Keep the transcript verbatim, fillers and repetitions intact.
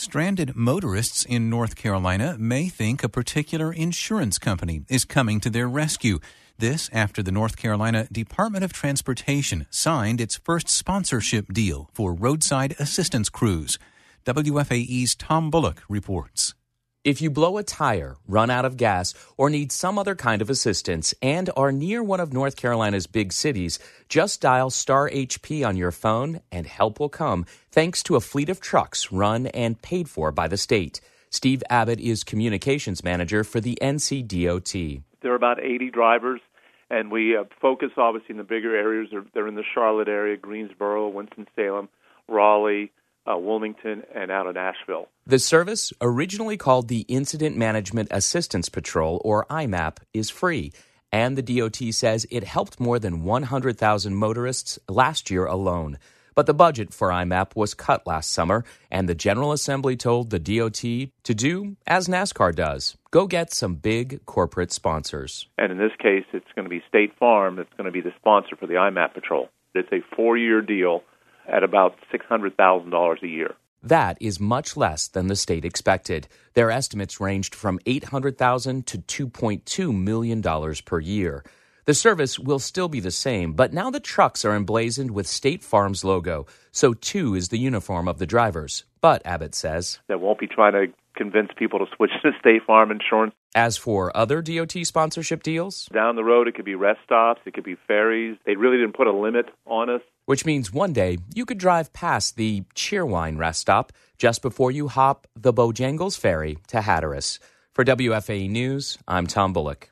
Stranded motorists in North Carolina may think a particular insurance company is coming to their rescue. This after the North Carolina Department of Transportation signed its first sponsorship deal for roadside assistance crews. W F A E's Tom Bullock reports. If you blow a tire, run out of gas, or need some other kind of assistance and are near one of North Carolina's big cities, just dial star H P on your phone and help will come thanks to a fleet of trucks run and paid for by the state. Steve Abbott is communications manager for the N C D O T. There are about eighty drivers, and we uh, focus obviously in the bigger areas. They're, they're in the Charlotte area, Greensboro, Winston-Salem, Raleigh, Uh, Wilmington, and out of Nashville. The service, originally called the Incident Management Assistance Patrol, or I MAP, is free, and the D O T says it helped more than one hundred thousand motorists last year alone. But the budget for I MAP was cut last summer, and the General Assembly told the D O T to do as NASCAR does, go get some big corporate sponsors. And in this case, it's going to be State Farm that's going to be the sponsor for the I MAP Patrol. It's a four-year deal at about six hundred thousand dollars a year. That is much less than the state expected. Their estimates ranged from eight hundred thousand dollars to two point two million dollars per year. The service will still be the same, but now the trucks are emblazoned with State Farm's logo, so too is the uniform of the drivers. But, Abbott says, they won't be trying to convince people to switch to State Farm insurance. As for other D O T sponsorship deals, down the road it could be rest stops, it could be ferries. They really didn't put a limit on us. Which means one day you could drive past the Cheerwine rest stop just before you hop the Bojangles ferry to Hatteras. For W F A E News, I'm Tom Bullock.